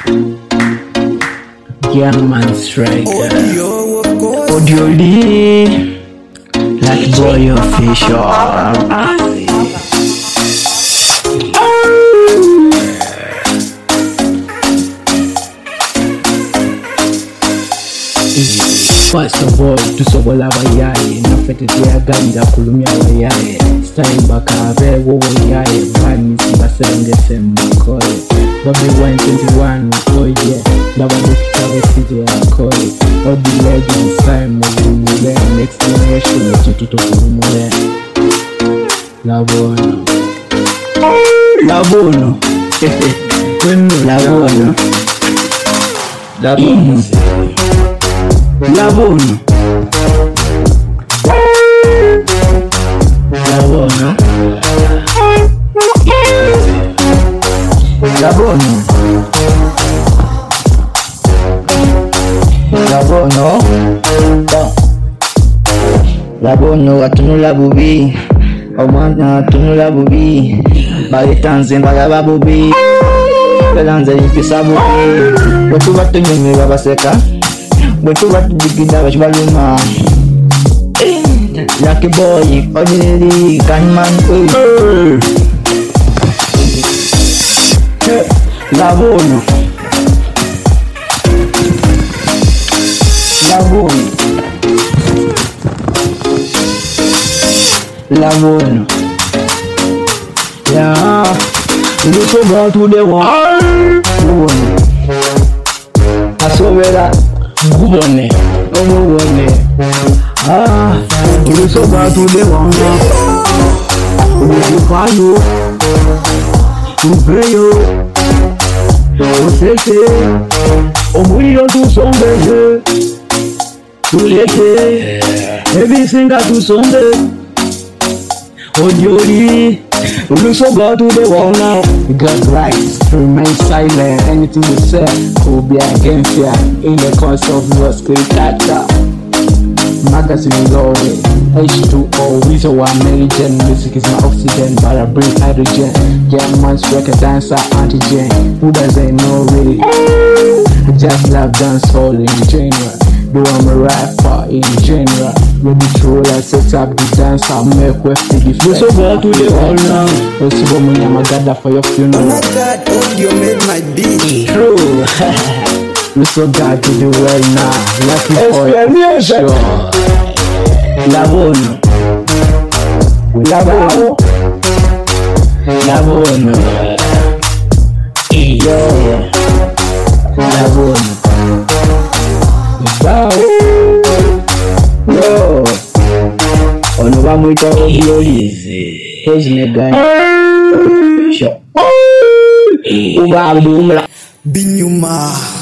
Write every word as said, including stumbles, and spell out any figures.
Young man striker. Audio Lee. Like boy official. First of all, tusobola abayaye nafete tuyaganda kulumya abayaye style bakabe wowe yaye bani basengese mukole Bobby Wine twenty-one oh yeah ndabandikikabe sije yakole all the legends time mubumule next generation tututo kumule labono labono labono labono Labono Labono Labono Labono Labono atunula bubi omwana atunula bubi balitanze mbalaba bubi belanze impisa bubi bwetuba tunyumirwa baseka Bwetuba tujigida bachibaluma Lucky boy, ordinary gunman hey. Labono Labono Labono Yeah You so go to the one Labono Asovera Gubone, oh gubone, ah, you so bad to the one. You follow, you pray you, you say, oh we don't do something, you let everything got to something. Oh Jody, you so bad to the one now. You got rights to remain silent. Anything you say could be against you. In the course of your spectator magazine is always H two O. Reason why American music is my oxygen, but I bring hydrogen. Yeah, man, striker, dancer, antigen. Who doesn't know really? I just love dance all in general. Do I'm a rapper in general. Ready to roll, I set up the dance, I make way for the flow. So go to the hall now. Let's go, money, I'm a gather for your funeral. Oh my God, oh, you made my beat. True. We so glad to do well now. Lucky boy, sure. Labono. Labono. Labono. Yeah. Labono. Wow. Yo. Ono bamwita Obiolize. Here's my guy. Sure. Uba abdumla. Binyuma.